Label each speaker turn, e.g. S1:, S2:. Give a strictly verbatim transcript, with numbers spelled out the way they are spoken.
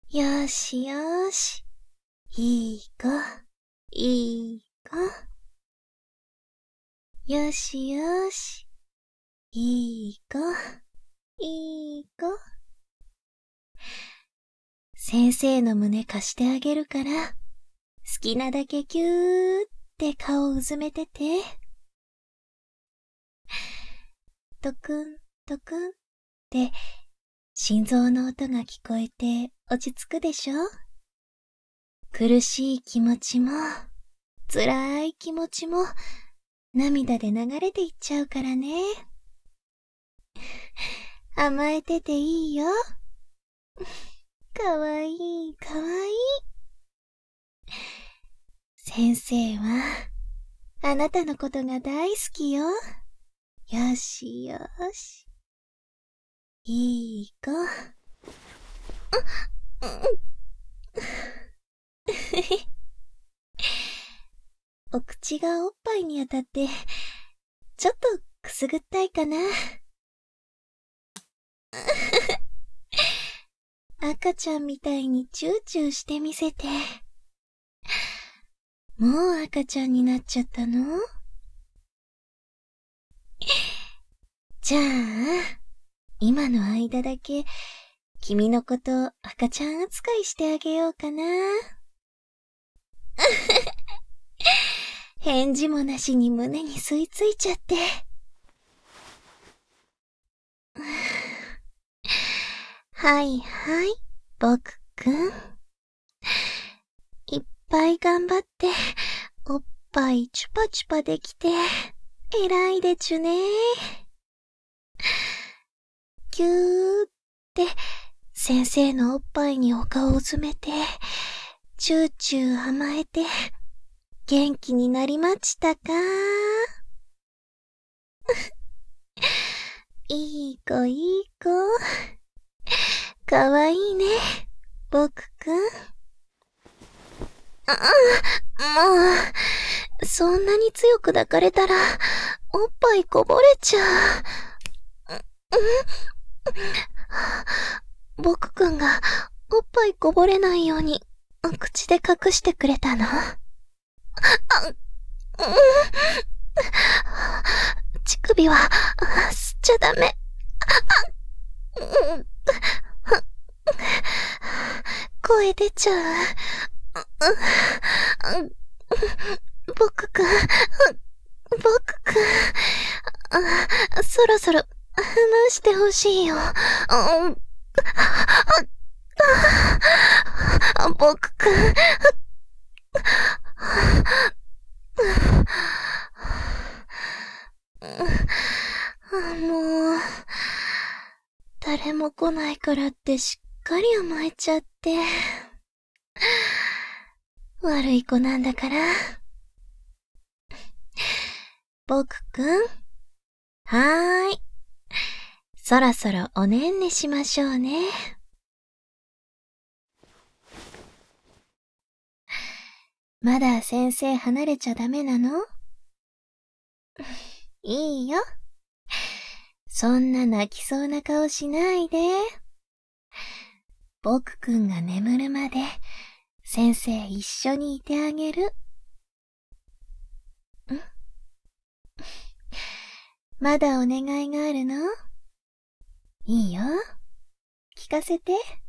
S1: よしよし。いい子、いい子。よしよし。いい子、いい子。先生の胸貸してあげるから、好きなだけぎゅーって顔をうずめてて。トクン、トクンって、心臓の音が聞こえて落ち着くでしょ？苦しい気持ちも、辛い気持ちも、涙で流れていっちゃうからね。甘えてていいよ。かわいい、かわいい。先生は、あなたのことが大好きよ。よしよし。いい子。お口がおっぱいに当たって、ちょっとくすぐったいかな。赤ちゃんみたいにチューチューしてみせて。もう赤ちゃんになっちゃったの？じゃあ、今の間だけ、君のこと赤ちゃん扱いしてあげようかな。返事もなしに胸に吸い付いちゃって。はいはい、僕くん。いっぱい頑張って、おっぱいチュパチュパできて、偉いでちゅね。ぎゅーって、先生のおっぱいにお顔を詰めて、チューチュー甘えて、元気になりましたか？いい子いい子。かわいいね、僕くん。あ、もう、そんなに強く抱かれたら、おっぱいこぼれちゃう。僕くんがおっぱいこぼれないように口で隠してくれたの？あ、うん、乳首は吸っちゃダメ。声出ちゃう。僕くん、僕くん、そろそろ話してほしいよ。僕くん。もう、誰も来ないからってしっかり甘えちゃって。悪い子なんだから。僕くん。はーい。そろそろおねんねしましょうね。まだ先生離れちゃダメなの？いいよ。そんな泣きそうな顔しないで。僕くんが眠るまで先生一緒にいてあげる。ん？まだお願いがあるの？いいよ。聞かせて。